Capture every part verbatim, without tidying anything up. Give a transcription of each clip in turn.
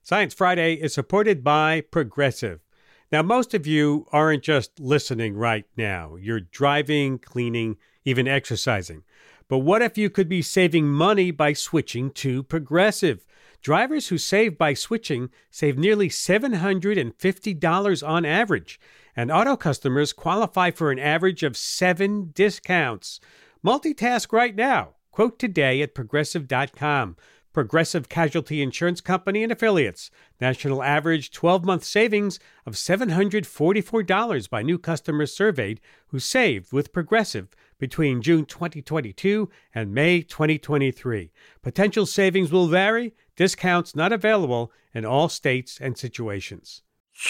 Science Friday is supported by Progressive. Now, most of you aren't just listening right now. You're driving, cleaning, even exercising. But what if you could be saving money by switching to Progressive? Drivers who save by switching save nearly seven hundred fifty dollars on average, and auto customers qualify for an average of seven discounts. Multitask right now. Quote today at progressive dot com. Progressive Casualty Insurance Company and Affiliates. National average twelve-month savings of seven hundred forty-four dollars by new customers surveyed who saved with Progressive between June twenty twenty-two and May twenty twenty-three. Potential savings will vary. Discounts not available in all states and situations.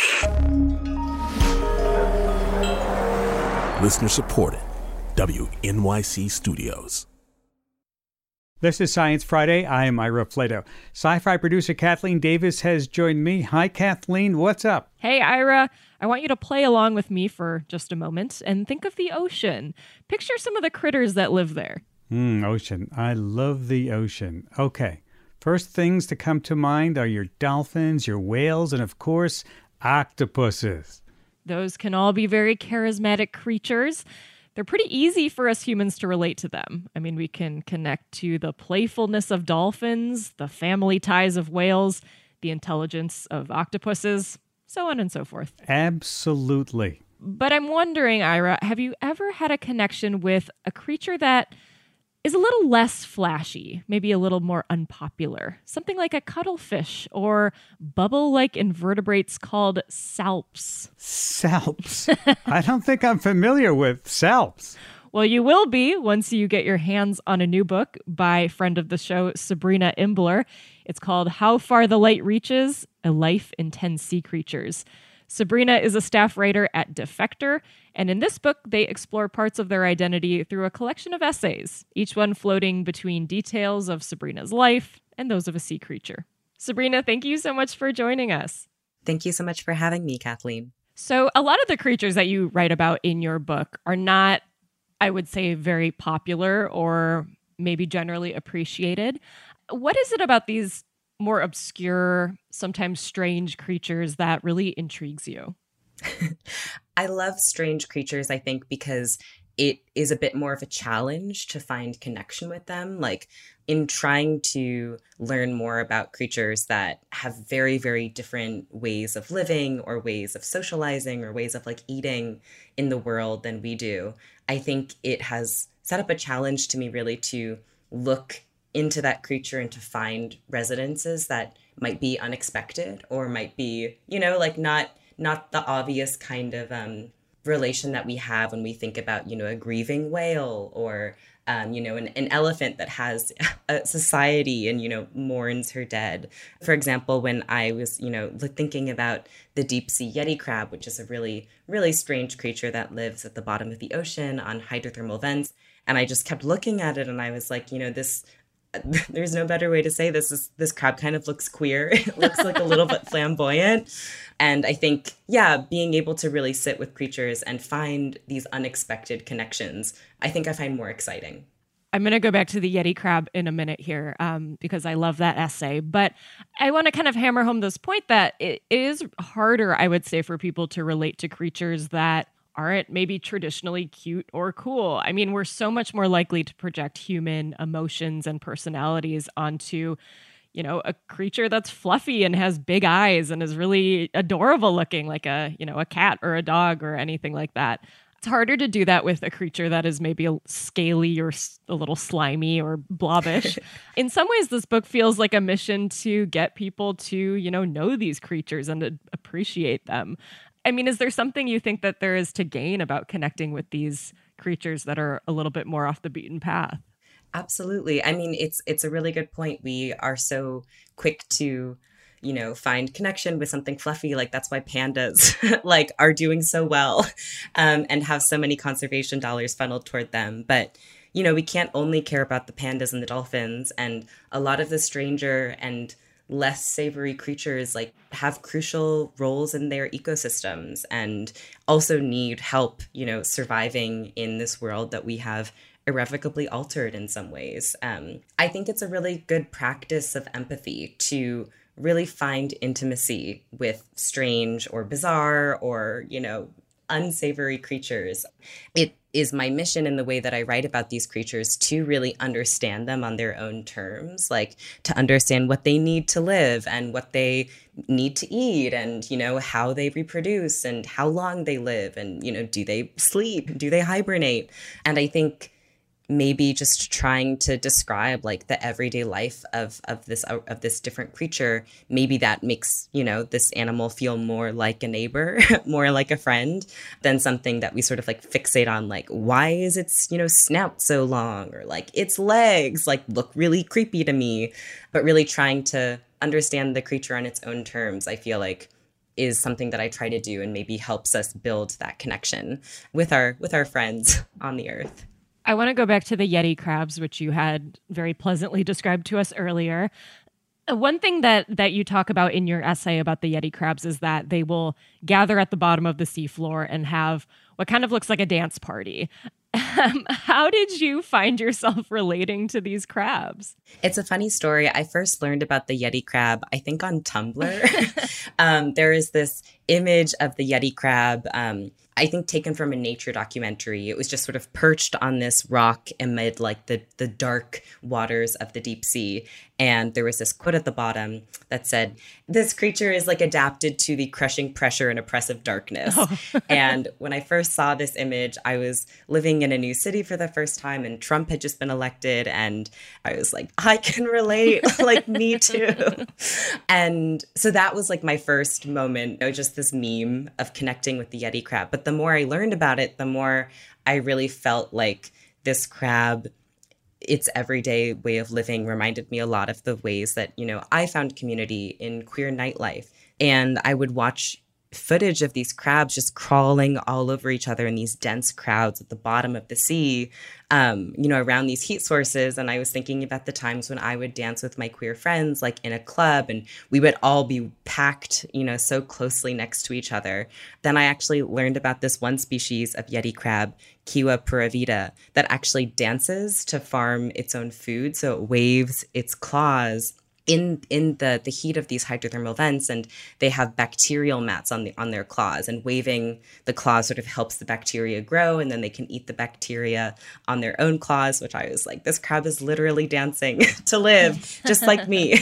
Listener supported. W N Y C Studios. This is Science Friday. I am Ira Flato. Sci-fi producer Kathleen Davis has joined me. Hi, Kathleen. What's up? Hey, Ira. I want you to play along with me for just a moment and think of the ocean. Picture some of the critters that live there. Hmm, ocean. I love the ocean. Okay. First things to come to mind are your dolphins, your whales, and of course, octopuses. Those can all be very charismatic creatures. They're pretty easy for us humans to relate to them. I mean, we can connect to the playfulness of dolphins, the family ties of whales, the intelligence of octopuses, so on and so forth. Absolutely. But I'm wondering, Ira, have you ever had a connection with a creature that is a little less flashy, maybe a little more unpopular? Something like a cuttlefish or bubble-like invertebrates called salps. Salps? I don't think I'm familiar with salps. Well, you will be once you get your hands on a new book by friend of the show, Sabrina Imbler. It's called How Far the Light Reaches, A Life in ten Sea Creatures. Sabrina is a staff writer at Defector, and in this book, they explore parts of their identity through a collection of essays, each one floating between details of Sabrina's life and those of a sea creature. Sabrina, thank you so much for joining us. Thank you so much for having me, Kathleen. So a lot of the creatures that you write about in your book are not, I would say, very popular or maybe generally appreciated. What is it about these more obscure, sometimes strange creatures that really intrigues you? I love strange creatures, I think, because it is a bit more of a challenge to find connection with them. Like, in trying to learn more about creatures that have very, very different ways of living or ways of socializing or ways of like eating in the world than we do, I think it has set up a challenge to me really to look into that creature and to find resonances that might be unexpected or might be, you know, like not not the obvious kind of um, relation that we have when we think about, you know, a grieving whale or, um, you know, an, an elephant that has a society and, you know, mourns her dead. For example, when I was, you know, thinking about the deep sea Yeti crab, which is a really, really strange creature that lives at the bottom of the ocean on hydrothermal vents. And I just kept looking at it and I was like, you know, this there's no better way to say this. Is this crab kind of looks queer. It looks like a little bit flamboyant. And I think, yeah, being able to really sit with creatures and find these unexpected connections, I think I find more exciting. I'm going to go back to the Yeti crab in a minute here um, because I love that essay. But I want to kind of hammer home this point that it is harder, I would say, for people to relate to creatures that aren't maybe traditionally cute or cool. I mean, we're so much more likely to project human emotions and personalities onto, you know, a creature that's fluffy and has big eyes and is really adorable looking, like a, you know, a cat or a dog or anything like that. It's harder to do that with a creature that is maybe a scaly or a little slimy or blobbish. In some ways, this book feels like a mission to get people to, you know, know these creatures and to appreciate them. I mean, is there something you think that there is to gain about connecting with these creatures that are a little bit more off the beaten path? Absolutely. I mean, it's it's a really good point. We are so quick to, you know, find connection with something fluffy. Like that's why pandas like are doing so well um, and have so many conservation dollars funneled toward them. But, you know, we can't only care about the pandas and the dolphins, and a lot of the stranger and less savory creatures like have crucial roles in their ecosystems and also need help, you know, surviving in this world that we have irrevocably altered in some ways. Um, I think it's a really good practice of empathy to really find intimacy with strange or bizarre or, you know, unsavory creatures. It is my mission in the way that I write about these creatures to really understand them on their own terms, like to understand what they need to live and what they need to eat and, you know, how they reproduce and how long they live and, you know, do they sleep? Do they hibernate? And I think maybe just trying to describe like the everyday life of of this of this different creature, maybe that makes, you know, this animal feel more like a neighbor, more like a friend than something that we sort of like fixate on, like why is its, you know, snout so long, or like its legs like look really creepy to me. But really trying to understand the creature on its own terms, I feel like is something that I try to do and maybe helps us build that connection with our with our friends on the earth. I want to go back to the Yeti crabs, which you had very pleasantly described to us earlier. One thing that that you talk about in your essay about the Yeti crabs is that they will gather at the bottom of the seafloor and have what kind of looks like a dance party. Um, how did you find yourself relating to these crabs? It's a funny story. I first learned about the Yeti crab, I think, on Tumblr. um, there is this image of the Yeti crab, um, I think taken from a nature documentary. It was just sort of perched on this rock amid like the, the dark waters of the deep sea. And there was this quote at the bottom that said, "This creature is like adapted to the crushing pressure and oppressive darkness." Oh. And when I first saw this image, I was living in a new city for the first time and Trump had just been elected. And I was like, I can relate, like me too. And so that was like my first moment, you know, just this meme of connecting with the Yeti crab. But the more I learned about it, the more I really felt like this crab, its everyday way of living reminded me a lot of the ways that, you know, I found community in queer nightlife. And I would watch footage of these crabs just crawling all over each other in these dense crowds at the bottom of the sea, um, you know, around these heat sources. And I was thinking about the times when I would dance with my queer friends, like in a club, and we would all be packed, you know, so closely next to each other. Then I actually learned about this one species of Yeti crab, Kiwa puravita, that actually dances to farm its own food. So it waves its claws in in the, the heat of these hydrothermal vents, and they have bacterial mats on the on their claws, and waving the claws sort of helps the bacteria grow, and then they can eat the bacteria on their own claws, which I was like, this crab is literally dancing to live, just like me.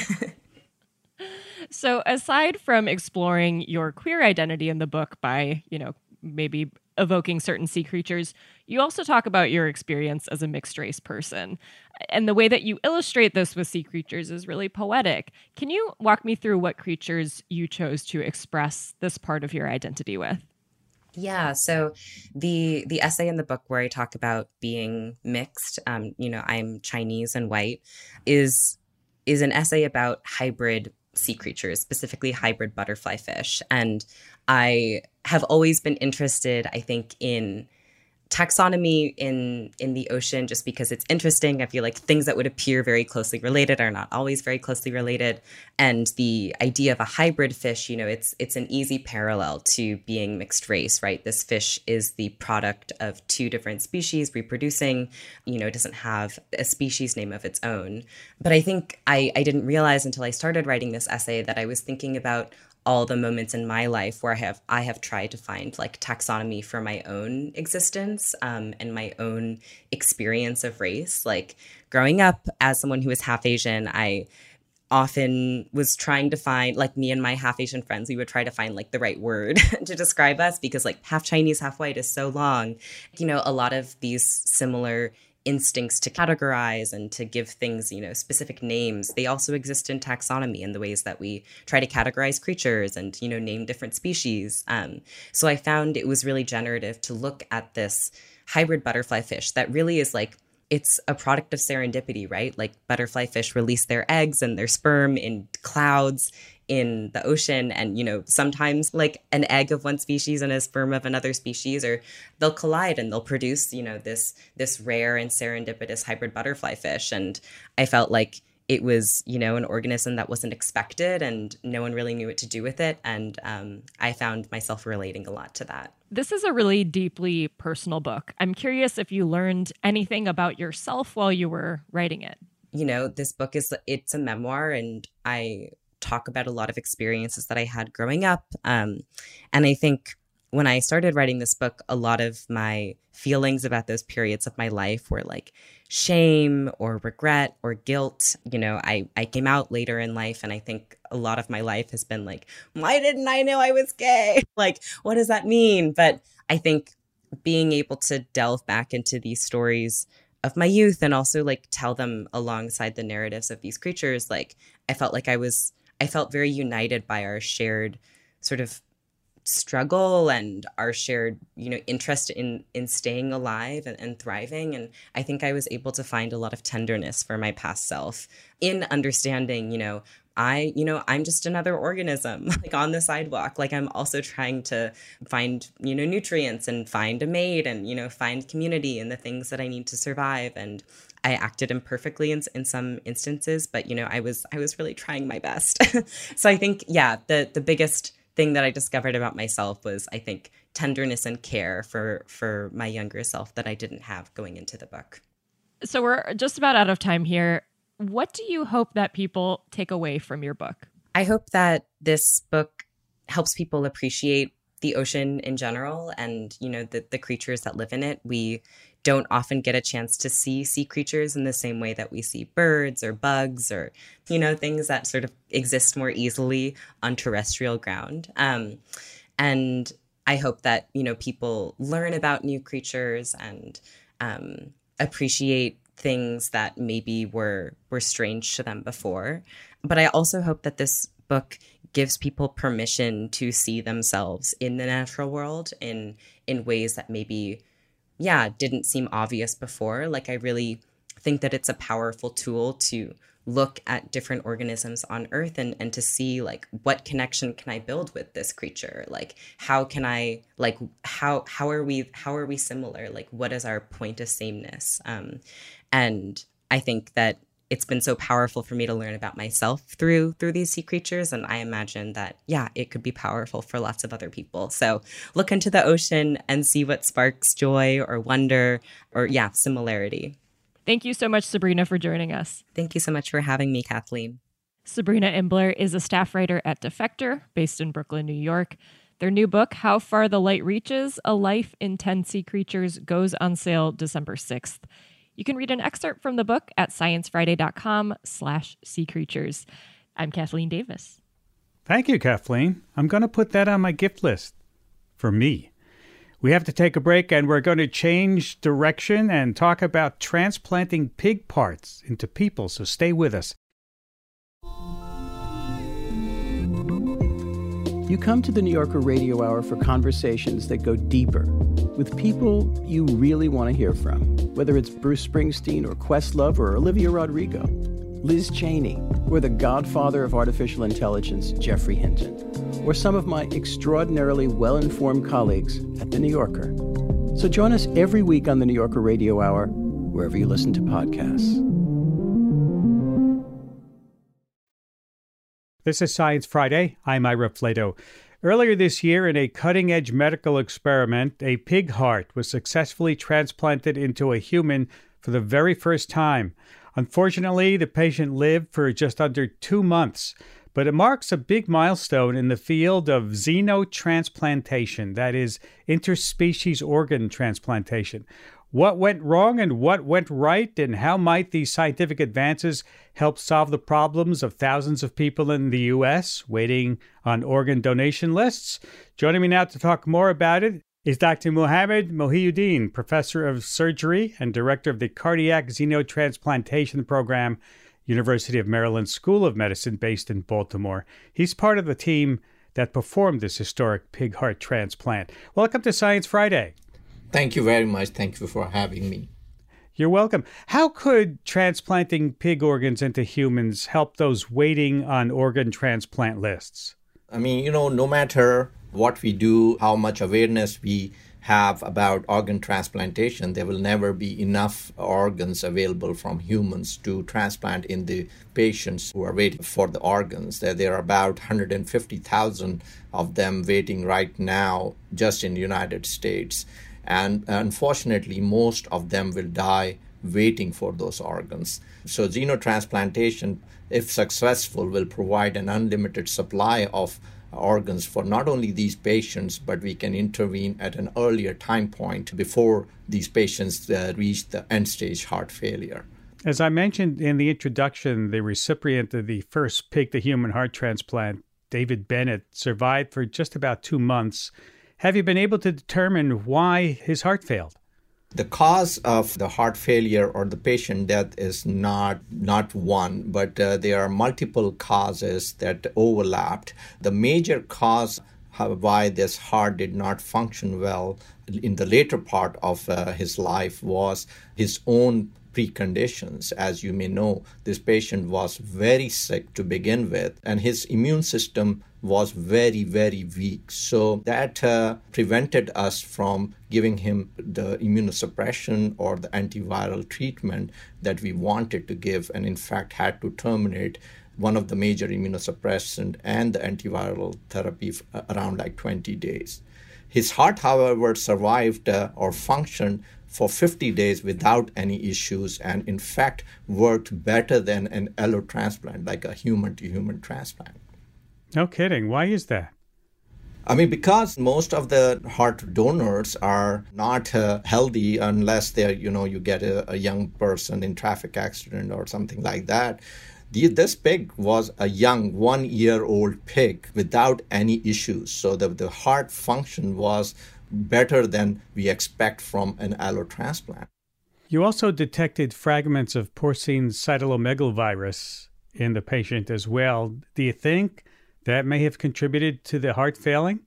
So aside from exploring your queer identity in the book by, you know, maybe evoking certain sea creatures, you also talk about your experience as a mixed race person. And the way that you illustrate this with sea creatures is really poetic. Can you walk me through what creatures you chose to express this part of your identity with? Yeah, so the the essay in the book where I talk about being mixed, um, you know, I'm Chinese and white, is is an essay about hybrid sea creatures, specifically hybrid butterfly fish. And I have always been interested, I think, in taxonomy in in the ocean, just because it's interesting. I feel like things that would appear very closely related are not always very closely related. And the idea of a hybrid fish, you know, it's it's an easy parallel to being mixed race, right? This fish is the product of two different species reproducing, you know, it doesn't have a species name of its own. But I think I, I didn't realize until I started writing this essay that I was thinking about all the moments in my life where I have I have tried to find like taxonomy for my own existence um, and my own experience of race. Like growing up as someone who is half Asian, I often was trying to find, like me and my half Asian friends, we would try to find like the right word to describe us, because like half Chinese, half white is so long. You know, a lot of these similar instincts to categorize and to give things, you know, specific names, they also exist in taxonomy in the ways that we try to categorize creatures and, you know, name different species. Um, so I found it was really generative to look at this hybrid butterfly fish that really is like, it's a product of serendipity, right? Like butterfly fish release their eggs and their sperm in clouds in the ocean, and, you know, sometimes like an egg of one species and a sperm of another species, or they'll collide and they'll produce, you know, this this rare and serendipitous hybrid butterfly fish. And I felt like it was, you know, an organism that wasn't expected and no one really knew what to do with it. And um, I found myself relating a lot to that. This is a really deeply personal book. I'm curious if you learned anything about yourself while you were writing it. You know, this book is, it's a memoir, and I talk about a lot of experiences that I had growing up. Um, and I think when I started writing this book, a lot of my feelings about those periods of my life were like shame or regret or guilt. You know, I, I came out later in life, and I think a lot of my life has been like, why didn't I know I was gay? Like, what does that mean? But I think being able to delve back into these stories of my youth and also like tell them alongside the narratives of these creatures, like I felt like I was, I felt very united by our shared sort of struggle and our shared, you know, interest in in staying alive and, and thriving. And I think I was able to find a lot of tenderness for my past self in understanding, you know, I, you know, I'm just another organism like on the sidewalk. Like I'm also trying to find, you know, nutrients and find a mate and, you know, find community and the things that I need to survive. And I acted imperfectly in, in some instances, but, you know, I was I was really trying my best. So I think, yeah, the the biggest thing that I discovered about myself was, I think, tenderness and care for for my younger self that I didn't have going into the book. So we're just about out of time here. What do you hope that people take away from your book? I hope that this book helps people appreciate the ocean in general and, you know, the, the creatures that live in it. We don't often get a chance to see sea creatures in the same way that we see birds or bugs or, you know, things that sort of exist more easily on terrestrial ground. Um, and I hope that, you know, people learn about new creatures and um, appreciate things that maybe were were strange to them before. But I also hope that this book gives people permission to see themselves in the natural world in in ways that maybe, yeah, didn't seem obvious before. Like I really think that it's a powerful tool to look at different organisms on Earth and, and to see like what connection can I build with this creature? Like how can I like how how are we how are we similar? Like what is our point of sameness? Um, and I think that it's been so powerful for me to learn about myself through through these sea creatures. And I imagine that, yeah, it could be powerful for lots of other people. So look into the ocean and see what sparks joy or wonder or, yeah, similarity. Thank you so much, Sabrina, for joining us. Thank you so much for having me, Kathleen. Sabrina Imbler is a staff writer at Defector, based in Brooklyn, New York. Their new book, How Far the Light Reaches, A Life in ten Sea Creatures, goes on sale December sixth. You can read an excerpt from the book at sciencefriday.com slash sea creatures. I'm Kathleen Davis. Thank you, Kathleen. I'm going to put that on my gift list for me. We have to take a break, and we're going to change direction and talk about transplanting pig parts into people, so stay with us. You come to the New Yorker Radio Hour for conversations that go deeper with people you really want to hear from, whether it's Bruce Springsteen or Questlove or Olivia Rodrigo, Liz Cheney, or the godfather of artificial intelligence, Geoffrey Hinton, or some of my extraordinarily well-informed colleagues at The New Yorker. So join us every week on the New Yorker Radio Hour, wherever you listen to podcasts. This is Science Friday. I'm Ira Flato. Earlier this year, in a cutting-edge medical experiment, a pig heart was successfully transplanted into a human for the very first time. Unfortunately, the patient lived for just under two months, but it marks a big milestone in the field of xenotransplantation, that is, interspecies organ transplantation. What went wrong and what went right, and how might these scientific advances help solve the problems of thousands of people in the U S waiting on organ donation lists? Joining me now to talk more about it is Doctor Mohammed Mohiuddin, Professor of Surgery and Director of the Cardiac Xenotransplantation Program, University of Maryland School of Medicine, based in Baltimore. He's part of the team that performed this historic pig heart transplant. Welcome to Science Friday. Thank you very much. Thank you for having me. You're welcome. How could transplanting pig organs into humans help those waiting on organ transplant lists? I mean, you know, no matter what we do, how much awareness we have about organ transplantation, there will never be enough organs available from humans to transplant in the patients who are waiting for the organs. There, there are about one hundred fifty thousand of them waiting right now just in the United States. And unfortunately, most of them will die waiting for those organs. So xenotransplantation, if successful, will provide an unlimited supply of organs for not only these patients, but we can intervene at an earlier time point before these patients uh, reach the end-stage heart failure. As I mentioned in the introduction, the recipient of the first pig-to-human heart transplant, David Bennett, survived for just about two months. Have you been able to determine why his heart failed? The cause of the heart failure or the patient death is not not one, but uh, there are multiple causes that overlapped. The major cause why this heart did not function well in the later part of uh, his life was his own preconditions. As you may know, this patient was very sick to begin with, and his immune system was very, very weak. So that uh, prevented us from giving him the immunosuppression or the antiviral treatment that we wanted to give, and in fact had to terminate one of the major immunosuppressant and the antiviral therapy around like twenty days. His heart, however, survived uh, or functioned for fifty days without any issues, and in fact worked better than an allotransplant, like a human-to-human transplant. No kidding. Why is that? I mean, because most of the heart donors are not uh, healthy unless they're, you know, you get a, a young person in traffic accident or something like that. The, this pig was a young one-year-old pig without any issues. So the, the heart function was better than we expect from an allotransplant. You also detected fragments of porcine cytomegalovirus in the patient as well. Do you think that may have contributed to the heart failing?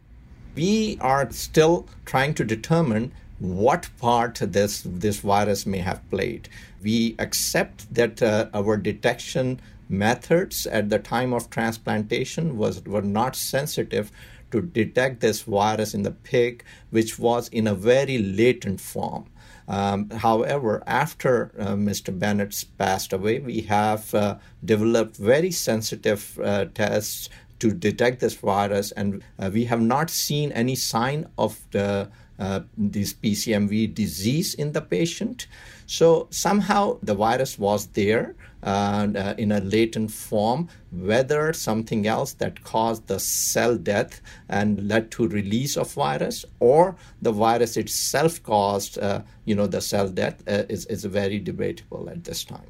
We are still trying to determine what part this, this virus may have played. We accept that uh, our detection methods at the time of transplantation was were not sensitive to detect this virus in the pig, which was in a very latent form. Um, however, after uh, Mister Bennett passed away, we have uh, developed very sensitive uh, tests to detect this virus, and uh, we have not seen any sign of the, uh, this P C M V disease in the patient. So somehow the virus was there uh, uh, in a latent form, whether something else that caused the cell death and led to release of virus, or the virus itself caused uh, you know, the cell death uh, is, is very debatable at this time.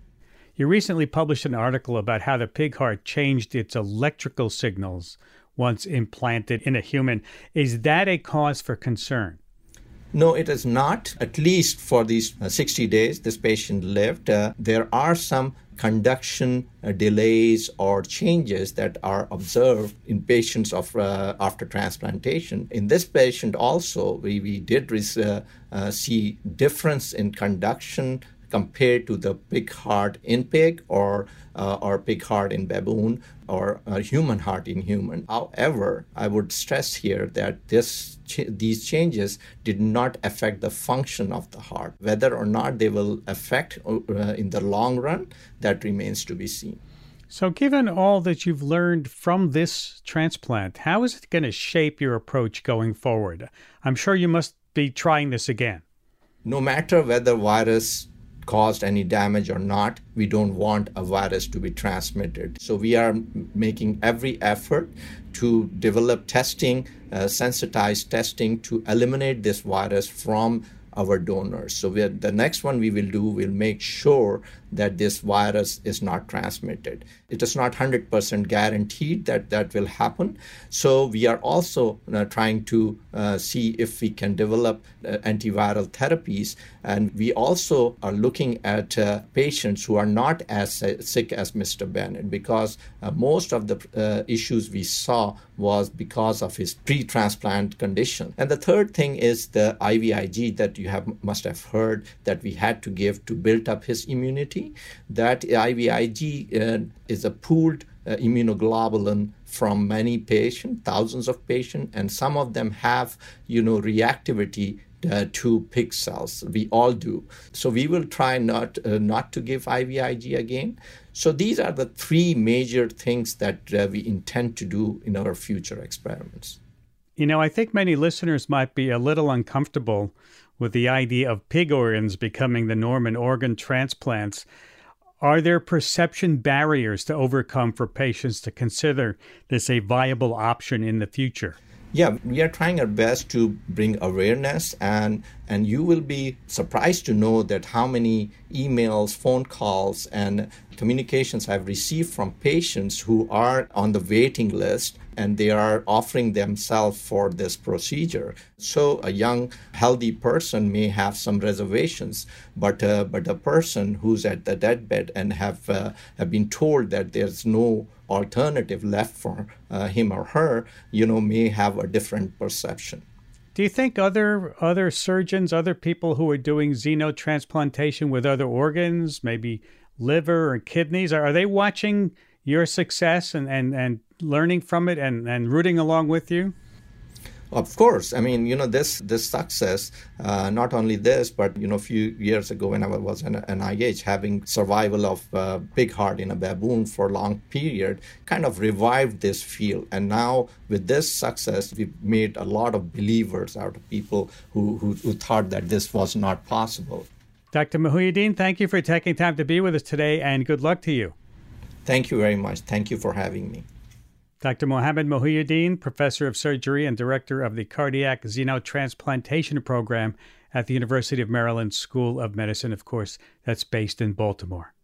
You recently published an article about how the pig heart changed its electrical signals once implanted in a human. Is that a cause for concern? No, it is not. At least for these uh, sixty days this patient lived, uh, there are some conduction uh, delays or changes that are observed in patients of uh, after transplantation. In this patient also, we, we did uh, uh, see difference in conduction compared to the pig heart in pig or uh, or pig heart in baboon or a human heart in human. However, I would stress here that this ch- these changes did not affect the function of the heart. Whether or not they will affect uh, in the long run, that remains to be seen. So given all that you've learned from this transplant, how is it going to shape your approach going forward? I'm sure you must be trying this again. No matter whether virus caused any damage or not, we don't want a virus to be transmitted. So we are making every effort to develop testing, uh, sensitized testing to eliminate this virus from our donors. So we are, the next one we will do, we'll make sure that this virus is not transmitted. It is not one hundred percent guaranteed that that will happen. So we are also uh, trying to uh, see if we can develop uh, antiviral therapies. And we also are looking at uh, patients who are not as uh, sick as Mister Bennett, because uh, most of the uh, issues we saw was because of his pre-transplant condition. And the third thing is the I V I G that you have must have heard that we had to give to build up his immunity. That I V I G uh, is a pooled uh, immunoglobulin from many patients, thousands of patients, and some of them have, you know, reactivity uh, to pig cells. We all do. So we will try not uh, not to give I V I G again. So these are the three major things that uh, we intend to do in our future experiments. You know, I think many listeners might be a little uncomfortable with the idea of pig organs becoming the norm in organ transplants. Are there perception barriers to overcome for patients to consider this a viable option in the future? Yeah, we are trying our best to bring awareness, and and you will be surprised to know that how many emails, phone calls, and communications I've received from patients who are on the waiting list and they are offering themselves for this procedure. So a young, healthy person may have some reservations, but uh, but a person who's at the deathbed and have uh, have been told that there's no alternative left for uh, him or her, you know, may have a different perception. Do you think other other surgeons, other people who are doing xenotransplantation with other organs, maybe liver or kidneys, are, are they watching your success and, and, and learning from it and, and rooting along with you? Of course. I mean, you know, this this success, uh, not only this, but, you know, a few years ago when I was in N I H, having survival of uh, pig heart in a baboon for a long period kind of revived this field. And now with this success, we've made a lot of believers out of people who, who, who thought that this was not possible. Doctor Mohiuddin, thank you for taking time to be with us today, and good luck to you. Thank you very much. Thank you for having me. Doctor Mohammed Mohiuddin, Professor of Surgery and Director of the Cardiac Xenotransplantation Program at the University of Maryland School of Medicine, of course, that's based in Baltimore.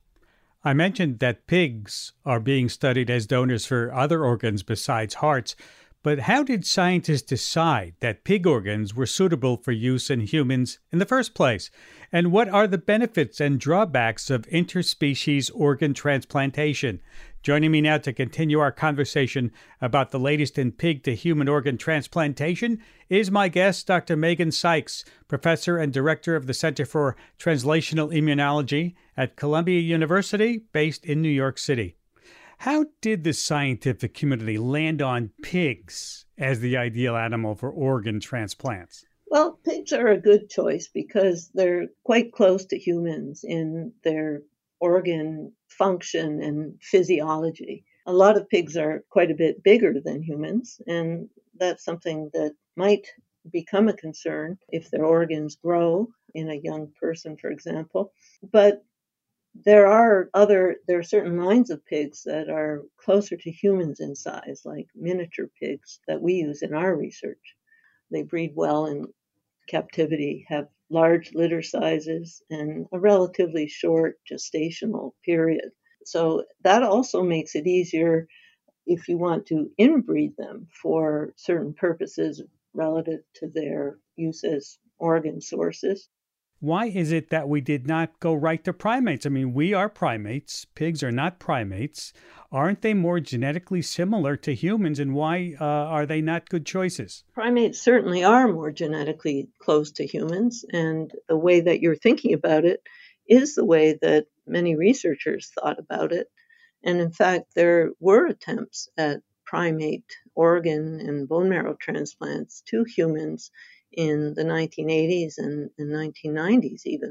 I mentioned that pigs are being studied as donors for other organs besides hearts, but how did scientists decide that pig organs were suitable for use in humans in the first place? And what are the benefits and drawbacks of interspecies organ transplantation? Joining me now to continue our conversation about the latest in pig-to-human organ transplantation is my guest, Doctor Megan Sykes, Professor and Director of the Center for Translational Immunology at Columbia University, based in New York City. How did the scientific community land on pigs as the ideal animal for organ transplants? Well, pigs are a good choice because they're quite close to humans in their organ function and physiology. A lot of pigs are quite a bit bigger than humans, and that's something that might become a concern if their organs grow in a young person, for example. But there are other, there are certain lines of pigs that are closer to humans in size, like miniature pigs that we use in our research. They breed well in captivity, have large litter sizes, and a relatively short gestational period. So that also makes it easier if you want to inbreed them for certain purposes relative to their use as organ sources. Why is it that we did not go right to primates? I mean, we are primates. Pigs are not primates. Aren't they more genetically similar to humans, and why uh, are they not good choices? Primates certainly are more genetically close to humans, and the way that you're thinking about it is the way that many researchers thought about it. And in fact, there were attempts at primate organ and bone marrow transplants to humans in the nineteen eighties and, and nineteen nineties even.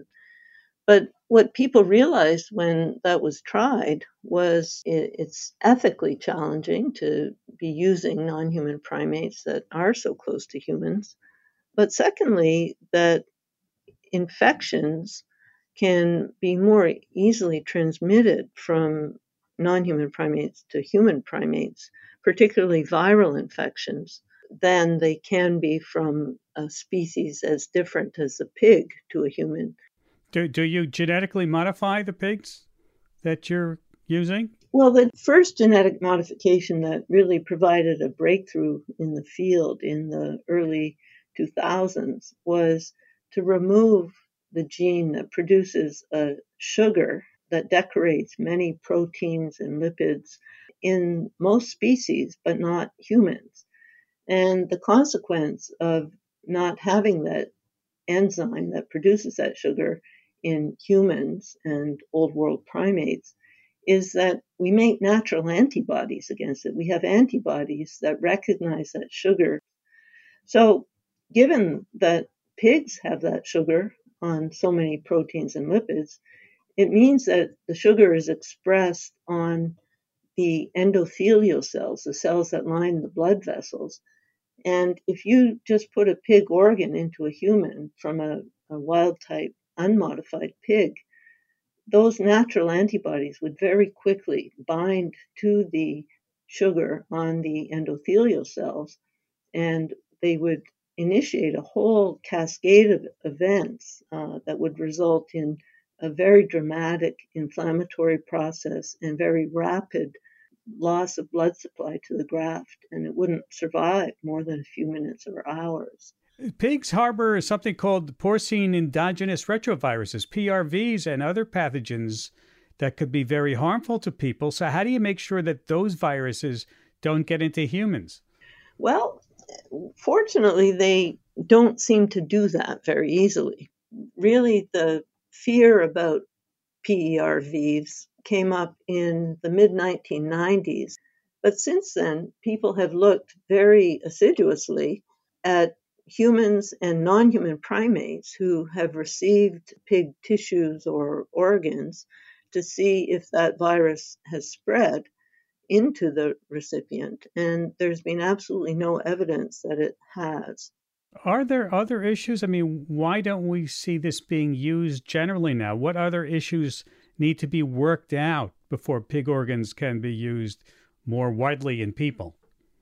But what people realized when that was tried was it, it's ethically challenging to be using non-human primates that are so close to humans. But secondly, that infections can be more easily transmitted from non-human primates to human primates, particularly viral infections, than they can be from a species as different as a pig to a human. Do, do you genetically modify the pigs that you're using? Well, the first genetic modification that really provided a breakthrough in the field in the early two thousands was to remove the gene that produces a sugar that decorates many proteins and lipids in most species, but not humans. And the consequence of not having that enzyme that produces that sugar in humans and old world primates is that we make natural antibodies against it. We have antibodies that recognize that sugar. So given that pigs have that sugar on so many proteins and lipids, it means that the sugar is expressed on the endothelial cells, the cells that line the blood vessels. And if you just put a pig organ into a human from a, a wild type unmodified pig, those natural antibodies would very quickly bind to the sugar on the endothelial cells, and they would initiate a whole cascade of events uh, that would result in a very dramatic inflammatory process and very rapid loss of blood supply to the graft, and it wouldn't survive more than a few minutes or hours. Pigs harbor something called porcine endogenous retroviruses, P R Vs, and other pathogens that could be very harmful to people. So how do you make sure that those viruses don't get into humans? Well, fortunately, they don't seem to do that very easily. Really, the fear about P E R Vs came up in the mid nineteen nineties. But since then, people have looked very assiduously at humans and non-human primates who have received pig tissues or organs to see if that virus has spread into the recipient. And there's been absolutely no evidence that it has. Are there other issues? I mean, why don't we see this being used generally now? What other issues need to be worked out before pig organs can be used more widely in people?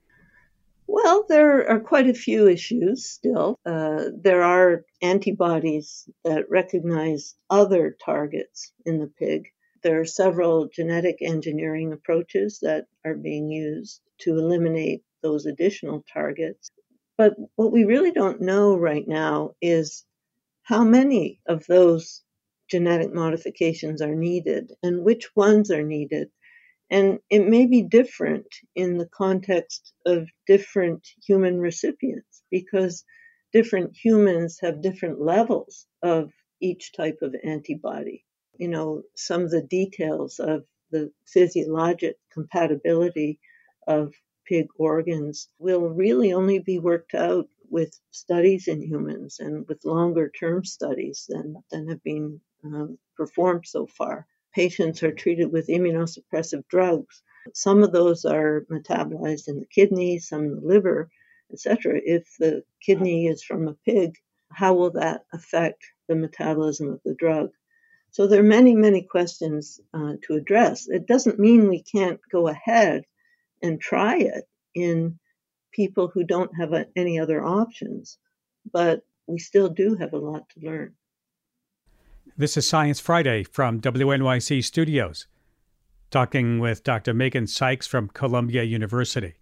Well, there are quite a few issues still. Uh, there are antibodies that recognize other targets in the pig. There are several genetic engineering approaches that are being used to eliminate those additional targets. But what we really don't know right now is how many of those genetic modifications are needed and which ones are needed. And it may be different in the context of different human recipients because different humans have different levels of each type of antibody. You know, some of the details of the physiologic compatibility of pig organs will really only be worked out with studies in humans and with longer term studies than, than have been um, performed so far. Patients are treated with immunosuppressive drugs. Some of those are metabolized in the kidney, some in the liver, et cetera. If the kidney is from a pig, how will that affect the metabolism of the drug? So there are many, many questions uh, to address. It doesn't mean we can't go ahead and try it in people who don't have a, any other options, but we still do have a lot to learn. This is Science Friday from W N Y C Studios, talking with Doctor Megan Sykes from Columbia University.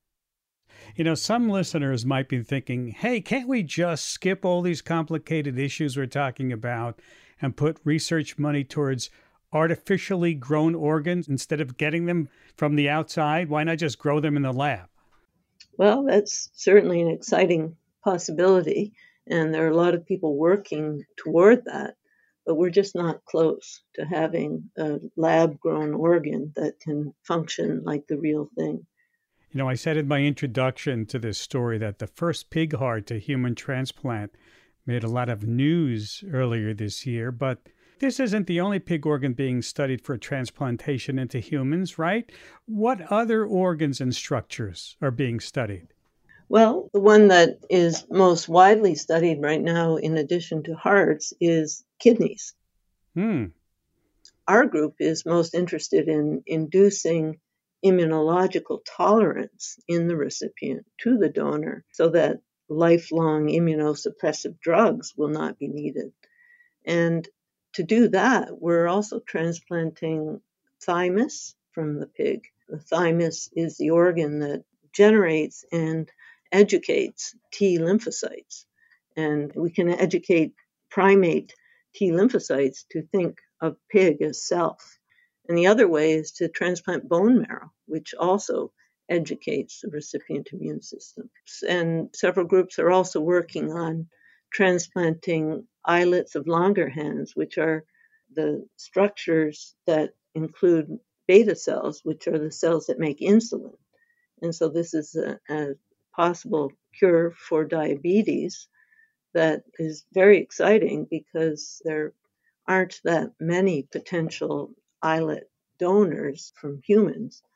You know, some listeners might be thinking, hey, can't we just skip all these complicated issues we're talking about and put research money towards artificially grown organs instead of getting them from the outside? Why not just grow them in the lab? Well, that's certainly an exciting possibility, and there are a lot of people working toward that. But we're just not close to having a lab-grown organ that can function like the real thing. You know, I said in my introduction to this story that the first pig heart to human transplant made a lot of news earlier this year, but this isn't the only pig organ being studied for transplantation into humans, right? What other organs and structures are being studied? Well, the one that is most widely studied right now, in addition to hearts, is kidneys. Hmm. Our group is most interested in inducing immunological tolerance in the recipient to the donor so that lifelong immunosuppressive drugs will not be needed. And to do that, we're also transplanting thymus from the pig. The thymus is the organ that generates and educates T lymphocytes. And we can educate primate T lymphocytes to think of pig as self. And the other way is to transplant bone marrow, which also educates the recipient immune system. And several groups are also working on transplanting islets of Langerhans, which are the structures that include beta cells, which are the cells that make insulin. And so this is a, a possible cure for diabetes that is very exciting because there aren't that many potential islet donors from humans.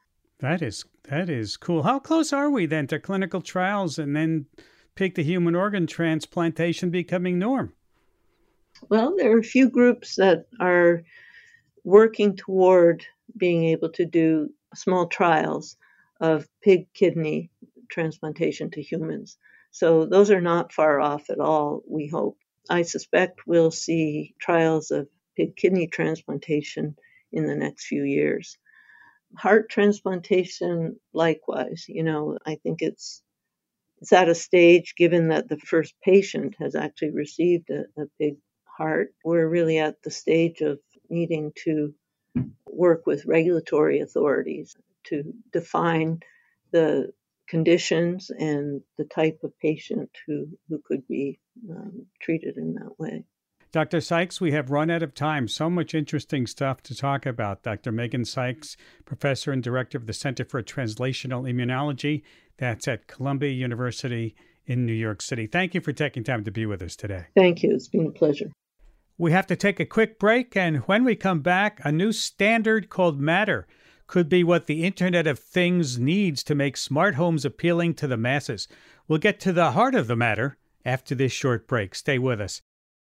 That is that is cool. How close are we then to clinical trials and then pig to human organ transplantation becoming norm? Well, there are a few groups that are working toward being able to do small trials of pig kidney transplantation to humans. So those are not far off at all, we hope. I suspect we'll see trials of pig kidney transplantation in the next few years. Heart transplantation, likewise. You know, I think it's it's at a stage, given that the first patient has actually received a, a pig heart, we're really at the stage of needing to work with regulatory authorities to define the conditions and the type of patient who, who could be um, treated in that way. Doctor Sykes, we have run out of time. So much interesting stuff to talk about. Doctor Megan Sykes, professor and director of the Center for Translational Immunology. That's at Columbia University in New York City. Thank you for taking time to be with us today. Thank you. It's been a pleasure. We have to take a quick break, and when we come back, a new standard called Matter could be what the Internet of Things needs to make smart homes appealing to the masses. We'll get to the heart of the matter after this short break. Stay with us.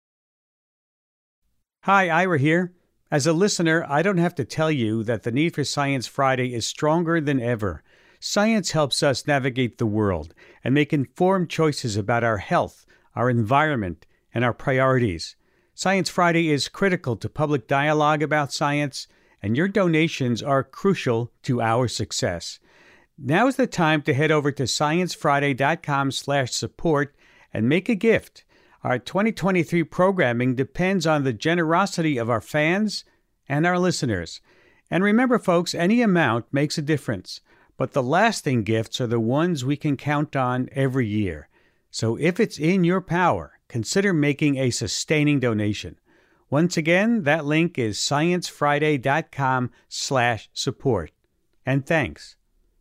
Hi, Ira here. As a listener, I don't have to tell you that the need for Science Friday is stronger than ever. Science helps us navigate the world and make informed choices about our health, our environment, and our priorities. Science Friday is critical to public dialogue about science, and your donations are crucial to our success. Now is the time to head over to sciencefriday.com slash support and make a gift. Our twenty twenty-three programming depends on the generosity of our fans and our listeners. And remember, folks, any amount makes a difference, but the lasting gifts are the ones we can count on every year. So if it's in your power, consider making a sustaining donation. Once again, that link is sciencefriday.com slash support. And thanks.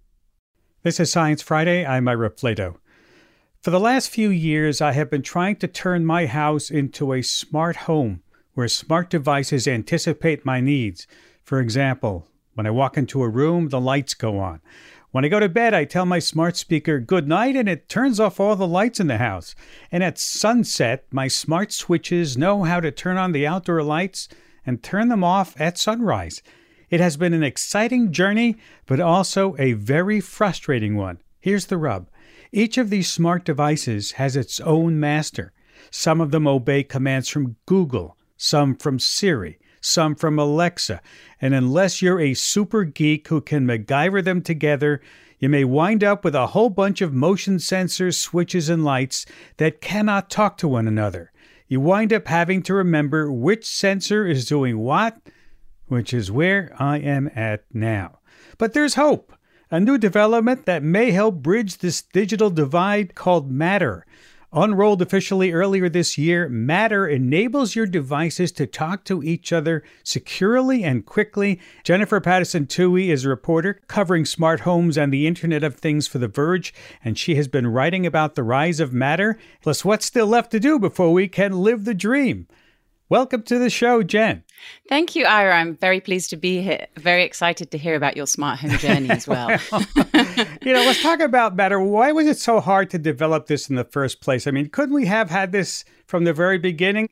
This is Science Friday. I'm Ira Flatow. For the last few years, I have been trying to turn my house into a smart home where smart devices anticipate my needs. For example, when I walk into a room, the lights go on. When I go to bed, I tell my smart speaker good night, and it turns off all the lights in the house. And at sunset, my smart switches know how to turn on the outdoor lights and turn them off at sunrise. It has been an exciting journey, but also a very frustrating one. Here's the rub. Each of these smart devices has its own master. Some of them obey commands from Google, some from Siri, some from Alexa, and unless you're a super geek who can MacGyver them together, you may wind up with a whole bunch of motion sensors, switches, and lights that cannot talk to one another. You wind up having to remember which sensor is doing what, which is where I am at now. But there's hope. A new development that may help bridge this digital divide called Matter. Unrolled officially earlier this year, Matter enables your devices to talk to each other securely and quickly. Jennifer Patterson-Toohey is a reporter covering smart homes and the Internet of Things for The Verge, and she has been writing about the rise of Matter, plus what's still left to do before we can live the dream. Welcome to the show, Jen. Thank you, Ira. I'm very pleased to be here. Very excited to hear about your smart home journey as well. well you know, let's talk about Matter. Why was it so hard to develop this in the first place? I mean, couldn't we have had this from the very beginning?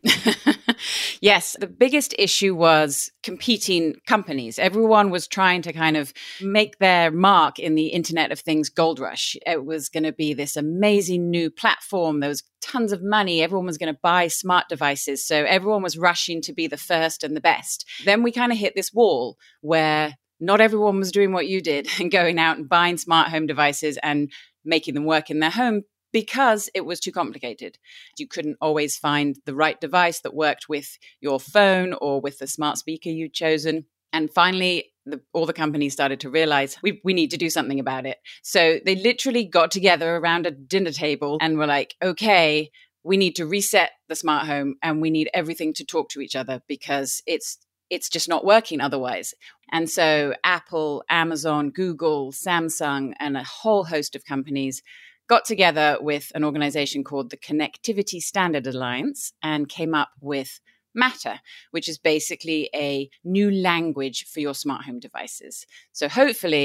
Yes, the biggest issue was competing companies. Everyone was trying to kind of make their mark in the Internet of Things gold rush. It was going to be this amazing new platform. There was tons of money. Everyone was going to buy smart devices. So everyone was rushing to be the first and the best. Then we kind of hit this wall where not everyone was doing what you did and going out and buying smart home devices and making them work in their home, because it was too complicated. You couldn't always find the right device that worked with your phone or with the smart speaker you'd chosen. And finally, the, all the companies started to realize we, we need to do something about it. So they literally got together around a dinner table and were like, okay, we need to reset the smart home and we need everything to talk to each other because it's it's just not working otherwise. And so Apple, Amazon, Google, Samsung, and a whole host of companies got together with an organization called the Connectivity Standard Alliance and came up with Matter, which is basically a new language for your smart home devices. So hopefully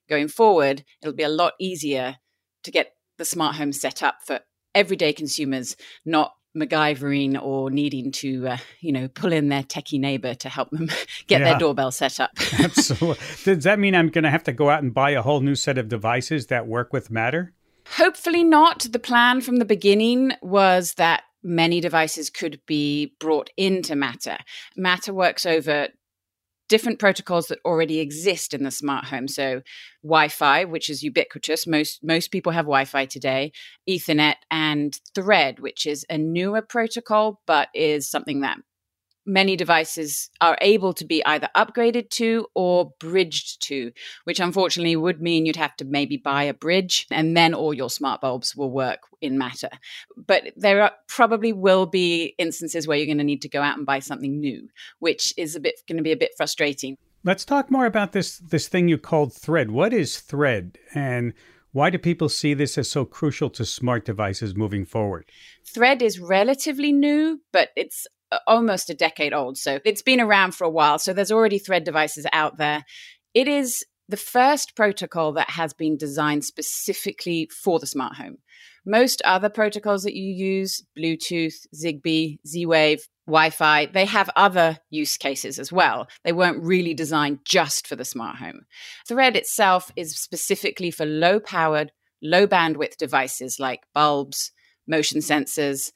going forward, it'll be a lot easier to get the smart home set up for everyday consumers, not MacGyvering or needing to, uh, you know, pull in their techie neighbor to help them get Yeah. their doorbell set up. Absolutely. Does that mean I'm going to have to go out and buy a whole new set of devices that work with Matter? Hopefully not. The plan from the beginning was that many devices could be brought into Matter. Matter works over different protocols that already exist in the smart home. So Wi-Fi, which is ubiquitous. Most most people have Wi-Fi today. Ethernet and Thread, which is a newer protocol, but is something that many devices are able to be either upgraded to or bridged to, which unfortunately would mean you'd have to maybe buy a bridge and then all your smart bulbs will work in Matter. But there are, probably will be instances where you're going to need to go out and buy something new, which is a bit going to be a bit frustrating. Let's talk more about this this thing you called Thread. What is Thread, and why do people see this as so crucial to smart devices moving forward? Thread is relatively new, but it's almost a decade old. So it's been around for a while. So there's already Thread devices out there. It is the first protocol that has been designed specifically for the smart home. Most other protocols that you use, Bluetooth, Zigbee, Z-Wave, Wi-Fi, they have other use cases as well. They weren't really designed just for the smart home. Thread itself is specifically for low-powered, low-bandwidth devices like bulbs, motion sensors,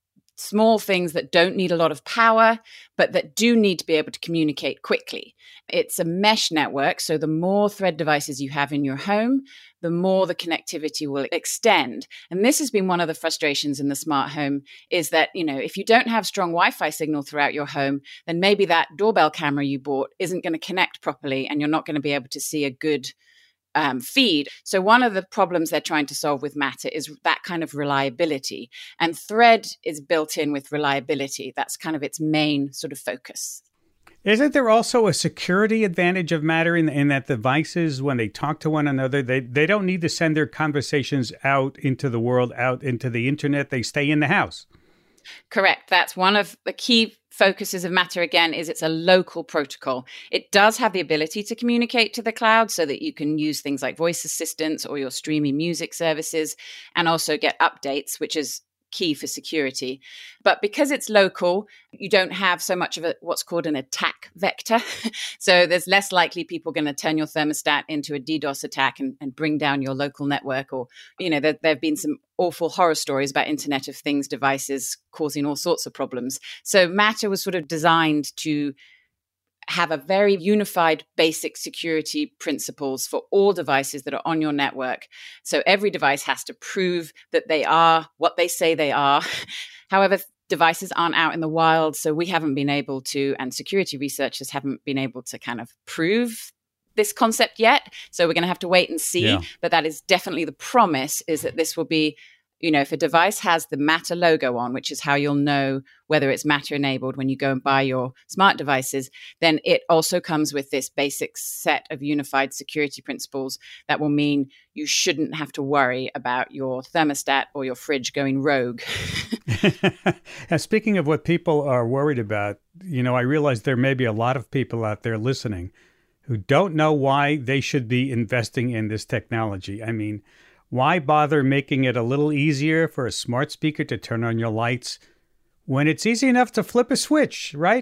small things that don't need a lot of power, but that do need to be able to communicate quickly. It's a mesh network, so the more Thread devices you have in your home, the more the connectivity will extend. And this has been one of the frustrations in the smart home is that, you know, if you don't have strong Wi-Fi signal throughout your home, then maybe that doorbell camera you bought isn't going to connect properly and you're not going to be able to see a good Um, feed. So one of the problems they're trying to solve with Matter is that kind of reliability. And Thread is built in with reliability. That's kind of its main sort of focus. Isn't there also a security advantage of Matter in, in that devices, when they talk to one another, they, they don't need to send their conversations out into the world, out into the internet. They stay in the house. Correct. That's one of the key focuses of Matter, again, is it's a local protocol. It does have the ability to communicate to the cloud so that you can use things like voice assistants or your streaming music services and also get updates, which is key for security. But because it's local, you don't have so much of a what's called an attack vector. So there's less likely people going to turn your thermostat into a DDoS attack and, and bring down your local network. Or, you know, there, there have been some awful horror stories about Internet of Things devices causing all sorts of problems. So Matter was sort of designed to have a very unified basic security principles for all devices that are on your network. So every device has to prove that they are what they say they are. However, devices aren't out in the wild, so we haven't been able to, and security researchers haven't been able to kind of prove this concept yet. So we're going to have to wait and see. Yeah. But that is definitely the promise, is that this will be, you know, if a device has the Matter logo on, which is how you'll know whether it's Matter enabled when you go and buy your smart devices, then it also comes with this basic set of unified security principles that will mean you shouldn't have to worry about your thermostat or your fridge going rogue. And speaking of what people are worried about, you know, I realize there may be a lot of people out there listening who don't know why they should be investing in this technology. I mean, why bother making it a little easier for a smart speaker to turn on your lights when it's easy enough to flip a switch, right?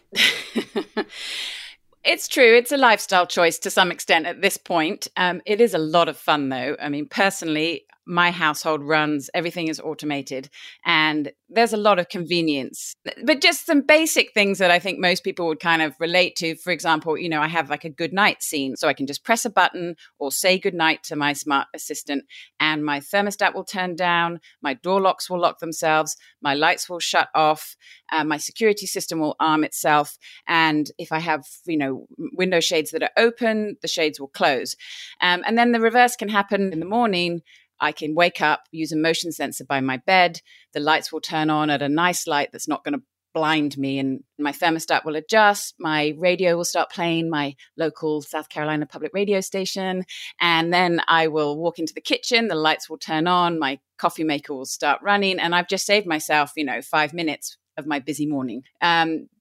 It's true. It's a lifestyle choice to some extent at this point. Um, it is a lot of fun, though. I mean, personally, my household runs, everything is automated, and there's a lot of convenience. But just some basic things that I think most people would kind of relate to. For example, you know, I have like a good night scene, so I can just press a button or say good night to my smart assistant, and my thermostat will turn down, my door locks will lock themselves, my lights will shut off, uh, my security system will arm itself, and if I have, you know, window shades that are open, the shades will close. Um, and then the reverse can happen in the morning. I can wake up, use a motion sensor by my bed. The lights will turn on at a nice light that's not going to blind me, and my thermostat will adjust. My radio will start playing my local South Carolina public radio station. And then I will walk into the kitchen. The lights will turn on. My coffee maker will start running. And I've just saved myself, you know, five minutes of my busy morning. Um,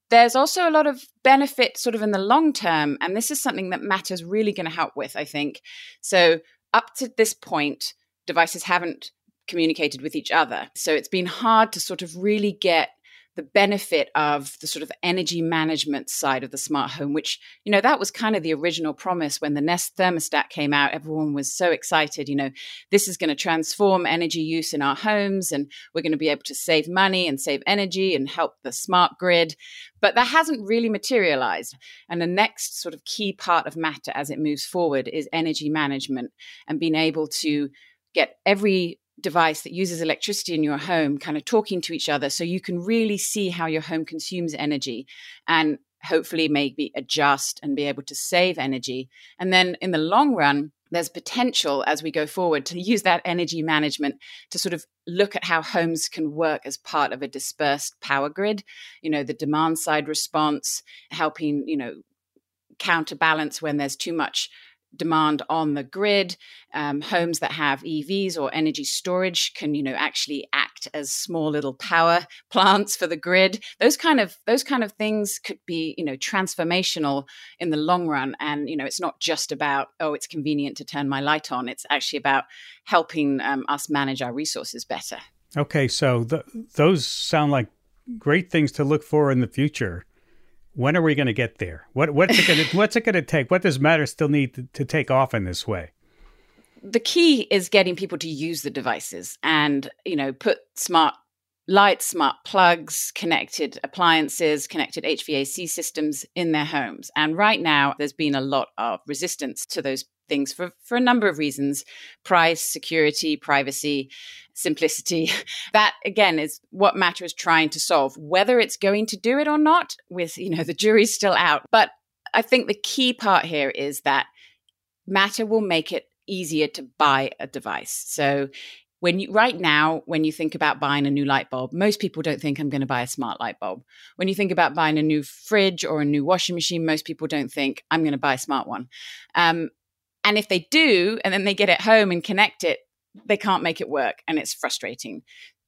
there's also a lot of benefit sort of in the long term. And this is something that Matter's really going to help with, I think. So up to this point, devices haven't communicated with each other. So it's been hard to sort of really get the benefit of the sort of energy management side of the smart home, which, you know, that was kind of the original promise when the Nest thermostat came out. Everyone was so excited, you know, this is going to transform energy use in our homes and we're going to be able to save money and save energy and help the smart grid. But that hasn't really materialized. And the next sort of key part of Matter as it moves forward is energy management and being able to get every device that uses electricity in your home kind of talking to each other so you can really see how your home consumes energy and hopefully maybe adjust and be able to save energy. And then in the long run, there's potential as we go forward to use that energy management to sort of look at how homes can work as part of a dispersed power grid, you know, the demand side response, helping, you know, counterbalance when there's too much demand on the grid. Um, homes that have E Vs or energy storage can, you know, actually act as small little power plants for the grid. Those kind of those kind of things could be, you know, transformational in the long run. And, you know, it's not just about, oh, it's convenient to turn my light on. It's actually about helping um, us manage our resources better. Okay, so th- those sound like great things to look for in the future. When are we going to get there? What what's it going to what's it going to take? What does Matter still need to, to take off in this way? The key is getting people to use the devices and, you know, put smart lights, smart plugs, connected appliances, connected H V A C systems in their homes. And right now, there's been a lot of resistance to those things for, for a number of reasons: price, security, privacy, simplicity. That, again, is what Matter is trying to solve. Whether it's going to do it or not, with, you know, the jury's still out. But I think the key part here is that Matter will make it easier to buy a device. So when you, right now, when you think about buying a new light bulb, most people don't think I'm going to buy a smart light bulb. When you think about buying a new fridge or a new washing machine, most people don't think I'm going to buy a smart one. Um, and if they do, and then they get it home and connect it, they can't make it work, and it's frustrating.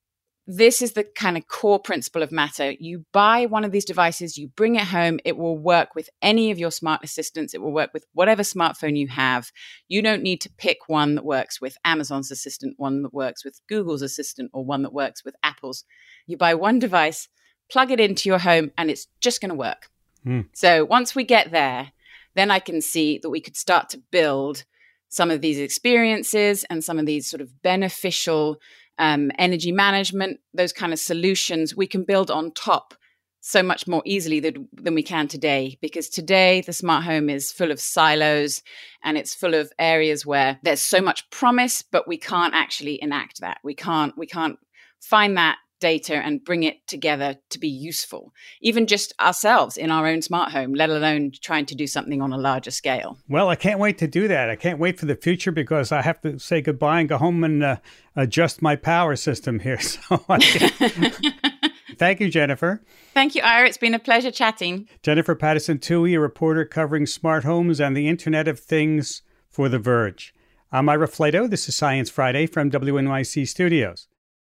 This is the kind of core principle of Matter. You buy one of these devices, you bring it home, it will work with any of your smart assistants, it will work with whatever smartphone you have. You don't need to pick one that works with Amazon's assistant, one that works with Google's assistant, or one that works with Apple's. You buy one device, plug it into your home, and it's just going to work. Hmm. So once we get there, then I can see that we could start to build some of these experiences and some of these sort of beneficial um, energy management, those kind of solutions we can build on top so much more easily than, than we can today. Because today the smart home is full of silos and it's full of areas where there's so much promise, but we can't actually enact that. We can't, we can't find that data and bring it together to be useful, even just ourselves in our own smart home, let alone trying to do something on a larger scale. Well, I can't wait to do that. I can't wait for the future because I have to say goodbye and go home and uh, adjust my power system here. So I can... Thank you, Jennifer. Thank you, Ira. It's been a pleasure chatting. Jennifer Patterson-Toohey, a reporter covering smart homes and the Internet of Things for The Verge. I'm Ira Flato. This is Science Friday from W N Y C Studios.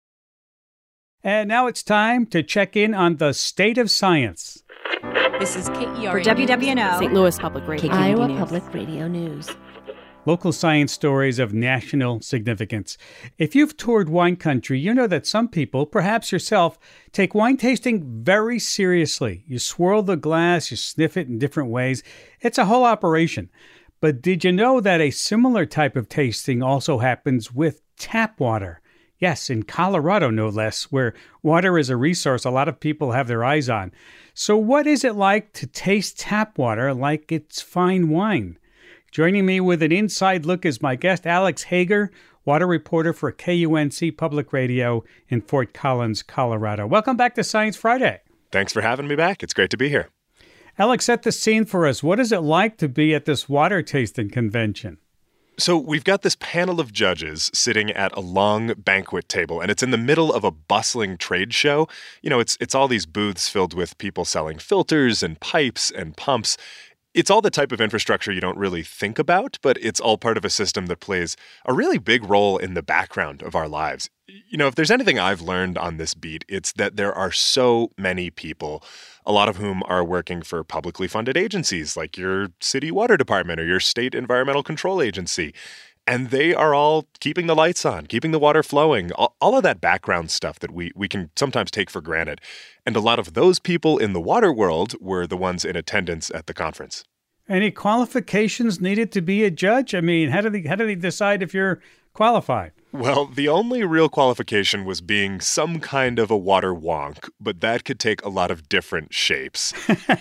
And now it's time to check in on the state of science. This is K E R for W W N O, Saint Louis Public Radio, Iowa News. Public Radio News. Local science stories of national significance. If you've toured wine country, you know that some people, perhaps yourself, take wine tasting very seriously. You swirl the glass, you sniff it in different ways. It's a whole operation. But did you know that a similar type of tasting also happens with tap water? Yes, in Colorado, no less, where water is a resource a lot of people have their eyes on. So what is it like to taste tap water like it's fine wine? Joining me with an inside look is my guest, Alex Hager, water reporter for K U N C Public Radio in Fort Collins, Colorado. Welcome back to Science Friday. Thanks for having me back. It's great to be here. Alex, set the scene for us. What is it like to be at this water tasting convention? So we've got this panel of judges sitting at a long banquet table, and it's in the middle of a bustling trade show. You know, it's it's all these booths filled with people selling filters and pipes and pumps. It's all the type of infrastructure you don't really think about, but it's all part of a system that plays a really big role in the background of our lives. You know, if there's anything I've learned on this beat, it's that there are so many people, a lot of whom are working for publicly funded agencies like your city water department or your state environmental control agency. And they are all keeping the lights on, keeping the water flowing, all, all of that background stuff that we, we can sometimes take for granted. And a lot of those people in the water world were the ones in attendance at the conference. Any qualifications needed to be a judge? I mean, how do they, how do they decide if you're qualified? Well, the only real qualification was being some kind of a water wonk, but that could take a lot of different shapes.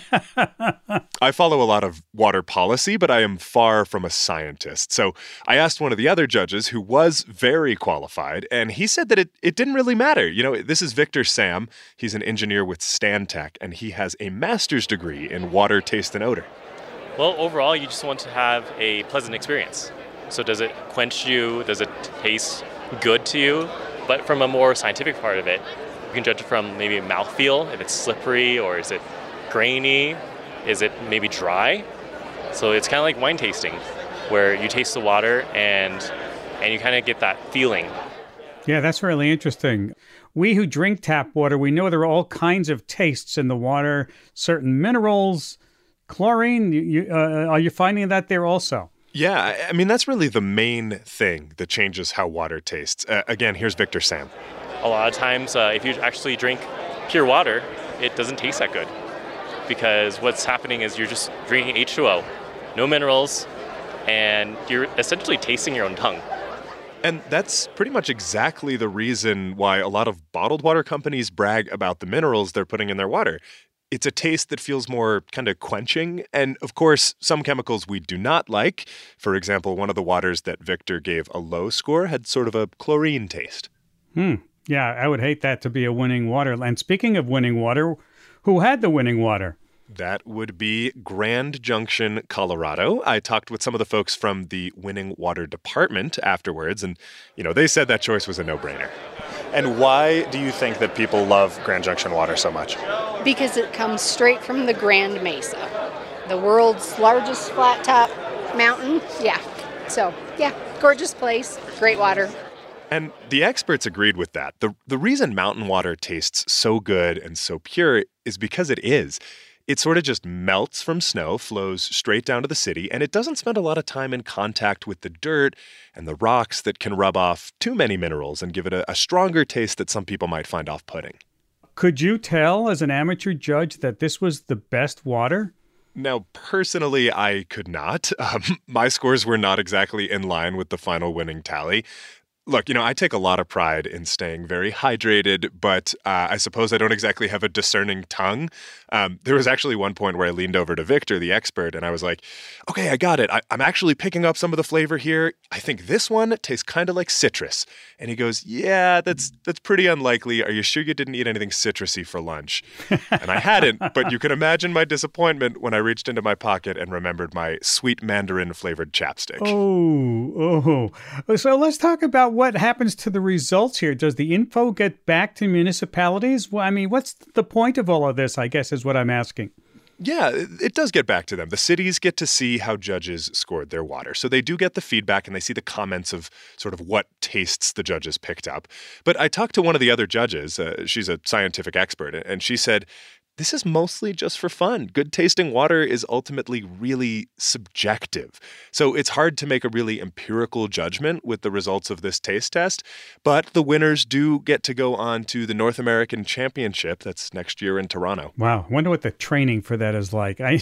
I follow a lot of water policy, but I am far from a scientist. So I asked one of the other judges who was very qualified, and he said that it, it didn't really matter. You know, this is Victor Sam. He's an engineer with Stantec, and he has a master's degree in water, taste, and odor. Well, overall, you just want to have a pleasant experience. So does it quench you? Does it taste good to you? But from a more scientific part of it, you can judge it from maybe mouthfeel, if it's slippery, or is it grainy? Is it maybe dry? So it's kind of like wine tasting, where you taste the water and and you kind of get that feeling. Yeah, that's really interesting. We who drink tap water, we know there are all kinds of tastes in the water, certain minerals, chlorine. You, you, uh, are you finding that there also? Yeah, I mean, that's really the main thing that changes how water tastes. Uh, again, here's Victor Sam. A lot of times, uh, if you actually drink pure water, it doesn't taste that good. Because what's happening is you're just drinking H two O, no minerals, and you're essentially tasting your own tongue. And that's pretty much exactly the reason why a lot of bottled water companies brag about the minerals they're putting in their water. It's a taste that feels more kind of quenching. And of course, some chemicals we do not like. For example, one of the waters that Victor gave a low score had sort of a chlorine taste. Hmm. Yeah, I would hate that to be a winning water. And speaking of winning water, who had the winning water? That would be Grand Junction, Colorado. I talked with some of the folks from the winning water department afterwards, and, you know, they said that choice was a no-brainer. And why do you think that people love Grand Junction water so much? Because it comes straight from the Grand Mesa, the world's largest flat top mountain. Yeah. So, yeah, gorgeous place, great water. And the experts agreed with that. The, the reason mountain water tastes so good and so pure is because it is. It sort of just melts from snow, flows straight down to the city, and it doesn't spend a lot of time in contact with the dirt and the rocks that can rub off too many minerals and give it a, a stronger taste that some people might find off-putting. Could you tell as an amateur judge that this was the best water? Now, personally, I could not. Um, my scores were not exactly in line with the final winning tally. Look, you know, I take a lot of pride in staying very hydrated, but uh, I suppose I don't exactly have a discerning tongue. Um, there was actually one point where I leaned over to Victor, the expert, and I was like, okay, I got it. I- I'm actually picking up some of the flavor here. I think this one tastes kind of like citrus. And he goes, yeah, that's that's pretty unlikely. Are you sure you didn't eat anything citrusy for lunch? And I hadn't, but you can imagine my disappointment when I reached into my pocket and remembered my sweet mandarin-flavored chapstick. Oh, oh. So let's talk about what happens to the results here. Does the info get back to municipalities? Well, I mean, what's the point of all of this, I guess, is what I'm asking. Yeah, it does get back to them. The cities get to see how judges scored their water. So they do get the feedback and they see the comments of sort of what tastes the judges picked up. But I talked to one of the other judges. Uh, she's a scientific expert, and she said, this is mostly just for fun. Good tasting water is ultimately really subjective. So it's hard to make a really empirical judgment with the results of this taste test. But the winners do get to go on to the North American Championship. That's next year in Toronto. Wow. I wonder what the training for that is like. I,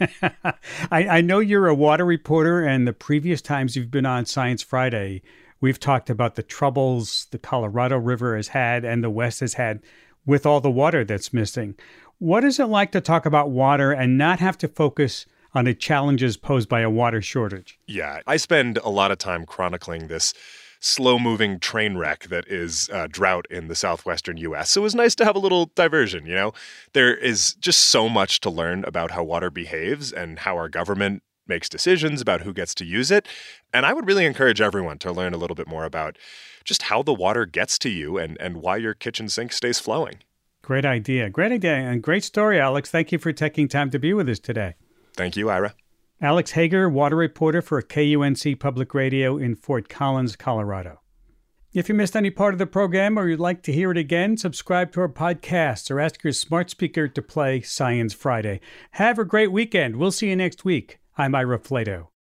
I, I know you're a water reporter, and the previous times you've been on Science Friday, we've talked about the troubles the Colorado River has had and the West has had with all the water that's missing. What is it like to talk about water and not have to focus on the challenges posed by a water shortage? Yeah, I spend a lot of time chronicling this slow-moving train wreck that is uh, drought in the southwestern U S. So it was nice to have a little diversion, you know? There is just so much to learn about how water behaves and how our government makes decisions about who gets to use it. And I would really encourage everyone to learn a little bit more about just how the water gets to you and, and why your kitchen sink stays flowing. Great idea. Great idea. And great story, Alex. Thank you for taking time to be with us today. Thank you, Ira. Alex Hager, water reporter for K U N C Public Radio in Fort Collins, Colorado. If you missed any part of the program or you'd like to hear it again, subscribe to our podcast or ask your smart speaker to play Science Friday. Have a great weekend. We'll see you next week. I'm Ira Flato.